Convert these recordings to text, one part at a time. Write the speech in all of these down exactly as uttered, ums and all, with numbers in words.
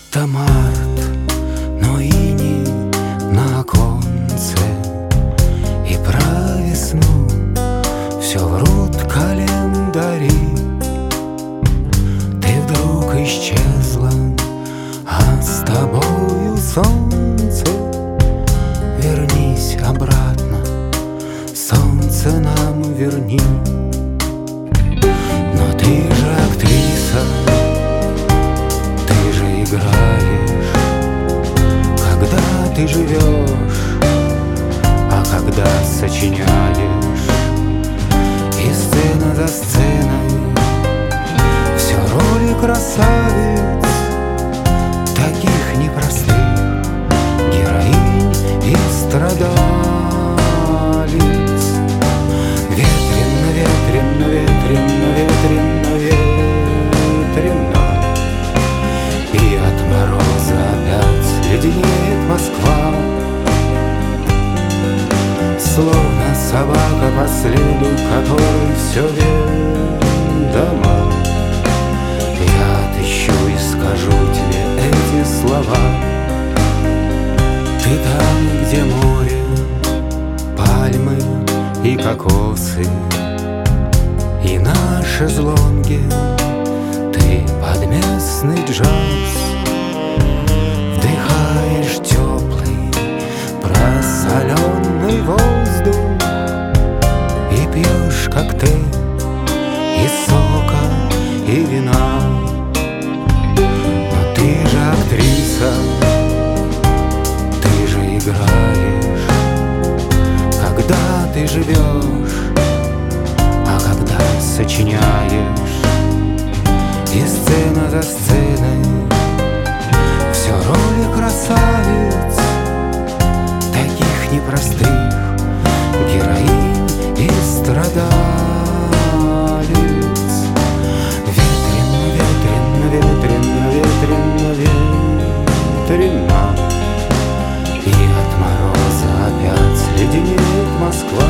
Будто март, но иней на оконце, и про весну все врут календари. Ты вдруг исчезла, а с тобою солнце. Вернись обратно, солнце нам верни. Но ты же актриса, ты же играешь, когда ты живешь, а когда сочиняешь. И сцена за сценой все роли красавиц, таких непростых героинь и страдалиц. Ветрено, ветрено, ветрено, ветрено, ветрено, и от мороза опять леденеет Москва. Словно собака по следу, которой все ведомо. Я отыщу и скажу тебе эти слова. Ты там, где море, пальмы и кокосы, и на шезлонге ты под местный джаз вдыхаешь теплый просоленный воздух и пьешь коктейль из сока и вина. Но ты же актриса, ты же играешь, когда ты живешь, а когда сочиняешь. И сцена за сценой все роли красавиц, таких непростых героинь и страдалиц. Ветрено, ветрено, ветрено, ветрено, ветрено, и от мороза опять леденеет Москва.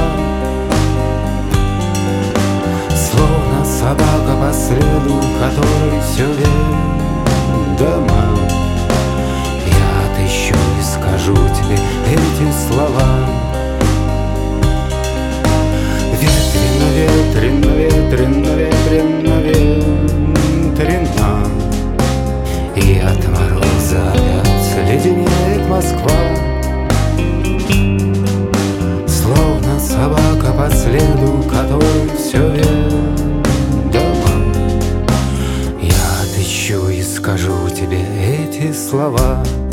Словно собака по следу, которой все ведомо. Я отыщу и скажу тебе эти слова. Ветрено, ветрено, ветрено, ветрено, ветрено, и от мороза опять леденеет Москва. Словно собака по следу, которой все ведомо. Я отыщу и скажу тебе эти слова.